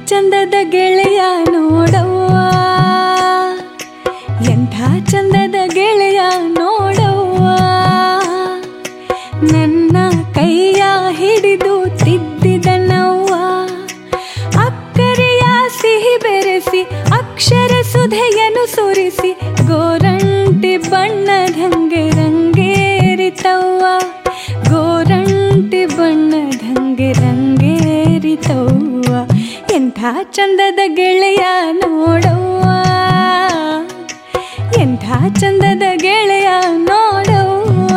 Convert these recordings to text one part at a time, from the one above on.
ಚಂದದ ಗೆಳೆಯ ನೋಡವ್ವ, ಎಂಥ ಚಂದದ ಗೆಳೆಯ ನೋಡವ್ವ. ನನ್ನ ಕೈಯ ಹಿಡಿದು ತಿದ್ದಿದನವ್ವ, ಅಕ್ಕರೆಯ ಸಿಹಿ ಬೆರೆಸಿ ಅಕ್ಷರ ಸುಧೆಯನ್ನು ಸುರಿಸಿ ಗೋರಂಟಿ ಬಣ್ಣದಂಗೆ ರಂಗೇರಿತವ್ವ, ಗೋರಂಟಿ ಬಣ್ಣದಂಗೆ ರಂಗೇರಿತವ್ವ. ಎಂಥ ಚಂದದ ಗೆಳೆಯ ನೋಡವ್ವ, ಎಂಥ ಚಂದದ ಗೆಳೆಯ ನೋಡವ್ವ.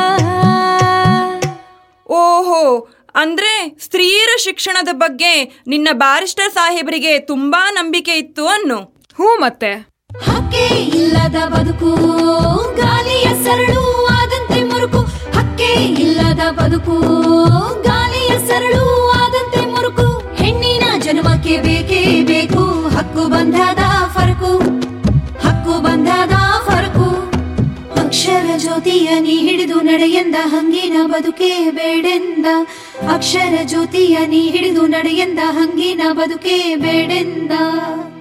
ಓಹೋ, ಅಂದ್ರೆ ಸ್ತ್ರೀಯರ ಶಿಕ್ಷಣದ ಬಗ್ಗೆ ನಿನ್ನ ಬ್ಯಾರಿಸ್ಟರ್ ಸಾಹೇಬರಿಗೆ ತುಂಬಾ ನಂಬಿಕೆ ಇತ್ತು ಅನ್ನು. ಹ್ಞೂ, ಮತ್ತೆ ಹಕ್ಕೆ ಇಲ್ಲದ ಬದುಕು ಗಾಳಿಯ ಸರಳು ಆದಂತೆ ಮುರುಕು, ಹಕ್ಕೆ ಇಲ್ಲದ ಬದುಕು ಗಾಳಿಯ ಸರಳು ಆದಂತೆ ಮುರುಕು. ಹೆಣ್ಣಿನ ಜನ್ಮಕ್ಕೆ ಬೇಕೇ ಬೇಕು ಹಕ್ಕು ಬಂಧದ ಫರಕು, ಹಕ್ಕು ಬಂಧದ ಫರಕು. ಅಕ್ಷರ ಜ್ಯೋತಿಯ ನೀ ಹಿಡಿದು ನಡೆಯಂದ ಹಂಗಿನ ಬದುಕೇ ಬೇಡೆಂದ, ಅಕ್ಷರ ಜ್ಯೋತಿಯ ನೀ ಹಿಡಿದು ನಡೆಯಂದ ಹಂಗಿನ ಬದುಕೇ ಬೇಡೆಂದ.